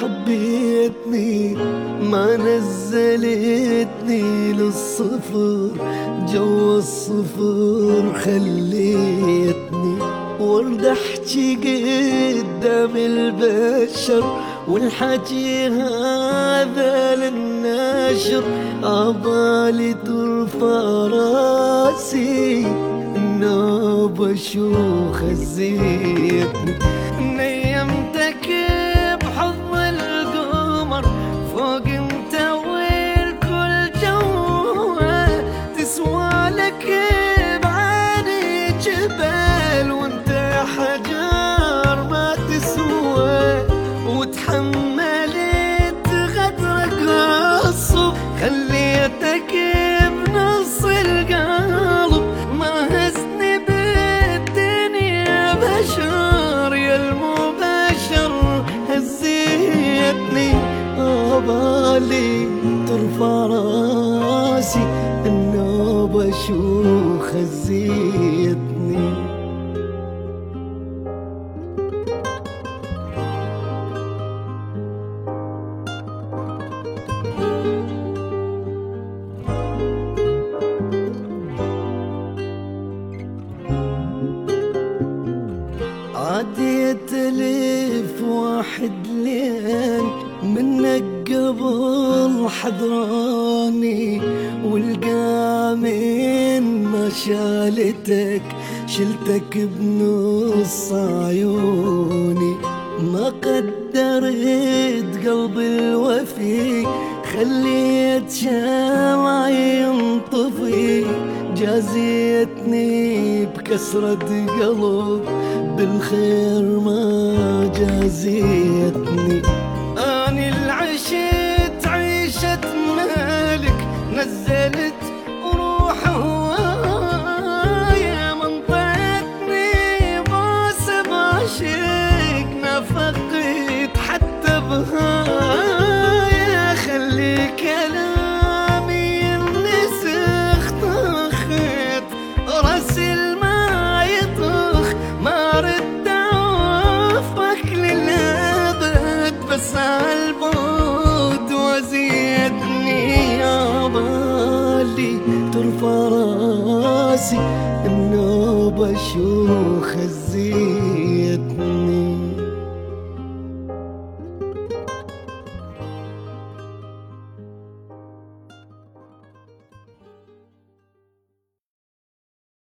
حبيتني ما نزلتني للصفر، جو الصفر خليتني ورد احكي قدام البشر، والحكي هذا للنشر. عبالي ترفع راسي النوبة شوخ زيتني، نيمتك بحضن القمر فوق انت والكل جوه، تسوى لك بعاني جبال وانت حجر ما تسوى، وتحملت غدرك الصبح خليتك بنص القلب، ما هزني بالدنيا بشر يا المبشر هزيتني. عبالي ترفع راسي النوبة شوخ هزيتني. عديت ألف واحد لين منك قبل حضراني، والقامين ما شالتك شلتك بنص عيوني، ما قدرت قلبي الوفي خليت شمعي ينطفي، جازيتني بكسرة قلب بالخير ما جازيتني. أني العشت عيشة مالك نزلت روح هوايا، منطقتني باس بعشق نفقت حتى بهايا، خلي كلامي ينسخ طخت راسي ما يطخ، ما رد عفك للأبد بس عالبعد وزيتني. عبالي ترفع راسي النوبة شوخ هزيتني.